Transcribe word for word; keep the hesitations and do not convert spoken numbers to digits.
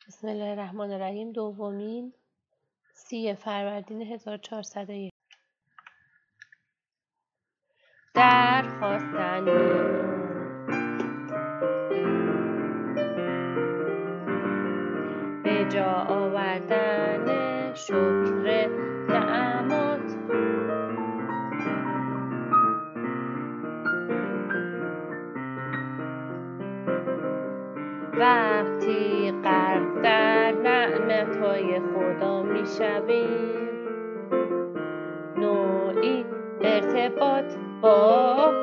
بسم الله الرحمن الرحیم. دومین سی فروردین هزار و چهارصد و یک. درخواستن به جا آوردن شکر نعمات، وقتی غرق در نعمت‌های خدا می‌شویم، نوعی ارتباط با